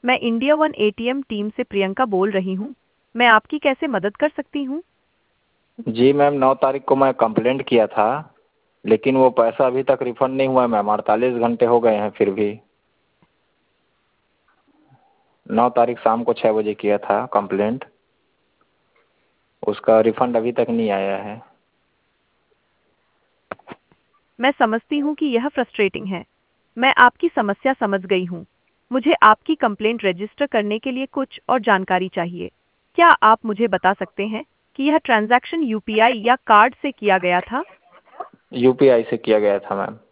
मैं India One ATM team से प्रियंका बोल रही हूँ। मैं आपकी कैसे मदद कर सकती हूँ? जी मैम, 9 तारीख को मैं कंप्लेंट किया था, लेकिन वो पैसा अभी तक रिफंड नहीं हुआ है मैम। 48 घंटे हो गए हैं फिर भी। 9 तारीख शाम को 6 बजे किया था कंप्लेंट, उसका रिफंड अभी तक नहीं आया है। मैं समझती हूँ कि यह फ्रस्ट्रेटिंग है। मैं आपकी समस्या समझ गई हूँ। मुझे आपकी कंप्लेंट रजिस्टर करने के लिए कुछ और जानकारी चाहिए। क्या आप मुझे बता सकते हैं कि यह ट्रांजैक्शन यूपीआई या कार्ड से किया गया था? यूपीआई से किया गया था मैम।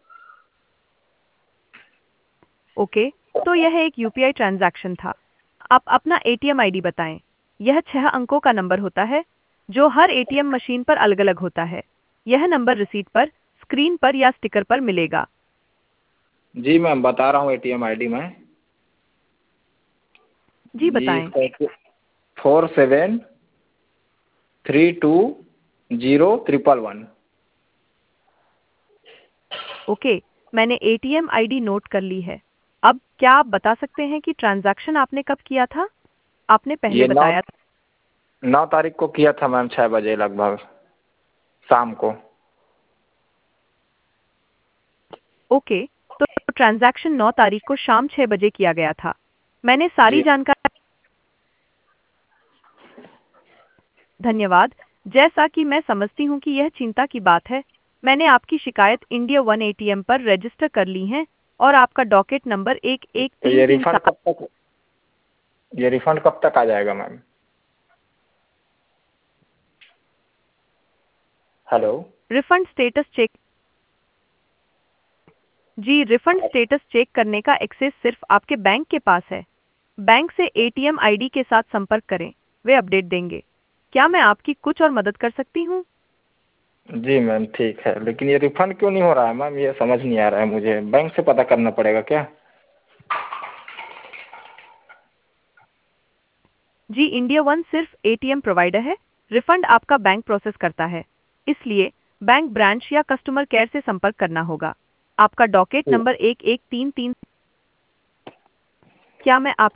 ओके, तो यह एक यूपीआई ट्रांजैक्शन था। आप अपना एटीएम आईडी बताएं। यह 6 अंकों का नंबर होता है जो हर एटीएम मशीन पर अलग-अलग होता है। यह नंबर रिसीट पर, स्क्रीन पर या स्टिकर पर मिलेगा। जी मैम, बता रहा हूँ एटीएम आईडी में। जी जी बताएं। 47320111। ओके, मैंने एटीएम आईडी नोट कर ली है। अब क्या आप बता सकते हैं कि ट्रांजैक्शन आपने कब किया था? आपने पहले ये नौ बताया था। 9 तारीख को किया था मैम, 6 बजे लगभग शाम को। ओके, तो ट्रांजैक्शन 9 तारीख को शाम 6 बजे किया गया था। मैंने सारी जी जानकारी। धन्यवाद। जैसा कि मैं समझती हूँ कि यह चिंता की बात है, मैंने आपकी शिकायत इंडिया वन एटीएम पर रजिस्टर कर ली है और आपका डॉकेट नंबर एक एक तो तीन ये तीन रिफंड सात। कब तक आ जाएगा ma'am? Hello. Refund status check. जी, रिफंड स्टेटस चेक करने का एक्सेस सिर्फ आपके बैंक के पास है। बैंक से एटीएम आईडी के साथ संपर्क करें, वे अपडेट देंगे। क्या मैं आपकी कुछ और मदद कर सकती हूँ? जी मैम ठीक है, लेकिन ये रिफंड क्यों नहीं हो रहा है मैम? ये समझ नहीं आ रहा है मुझे। बैंक से पता करना पड़ेगा क्या? जी, इंडिया वन सिर्फ एटीएम प्रोवाइडर है। रिफंड आपका बैंक प्रोसेस करता है, इसलिए बैंक ब्रांच या कस्टमर केयर से संपर्क करना होगा। आपका डॉकेट नंबर 1133। क्या मैं आप